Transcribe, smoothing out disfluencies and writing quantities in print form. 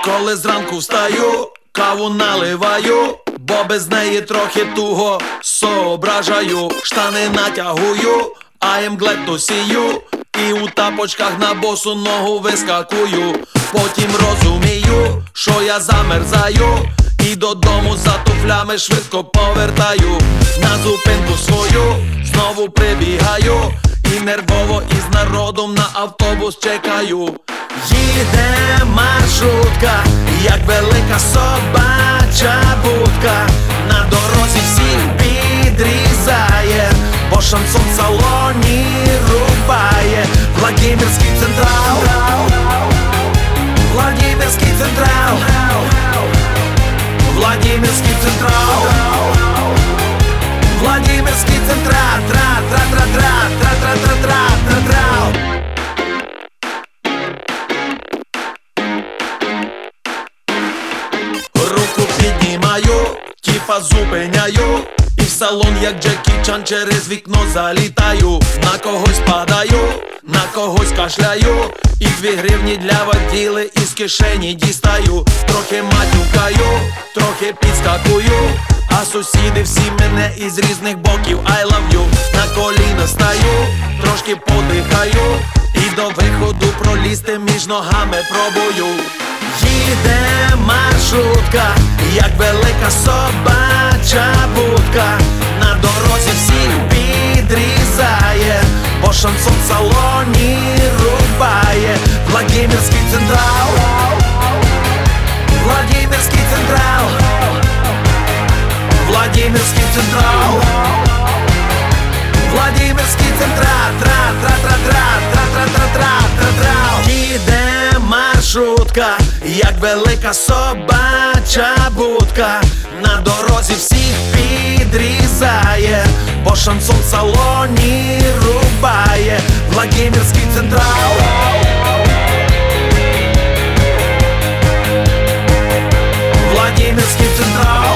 Коли зранку встаю, каву наливаю, бо без неї трохи туго соображаю. Штани натягую, а емглету сію, і у тапочках на босу ногу вискакую. Потім розумію, що я замерзаю, і додому за туфлями швидко повертаю. На зупинку свою знову прибігаю, і нервово із народом на автобус чекаю. Їде маршрутка, як велика собача будка. На дорозі всіх підрізає, бо шансон в салоні рубає. Владимирський централ, Владимирський централ, Владимирський централ, Владимирський централ, тра-тра-тра-тра-тра-тра-тра-тра-тра. Руку піднімаю, тіпа зупиняю, і в салон, як Джекі Чан, через вікно залітаю. На когось падаю, на когось кашляю, і 2 гривні для воділи із кишені дістаю. Трохи матюкаю, трохи підскакую, а сусіди всі мене із різних боків I love you. На коліна стаю, трошки подихаю, і до виходу пролізти між ногами пробую. Їде маршрутка, як велика собача будка. На дорозі всіх підрізає, бо шансон в салоні рубає. Владимирський централ, Владимирський централ, Владимирський централ, Владимирський централ, тра-тра-тра-тра-тра-тра-тра-тра-тра. Їде маршрутка, як велика собача будка. На дорозі всіх підрізає, бо шансон в салоні рубає. Владимирський централ, Владимирський централ,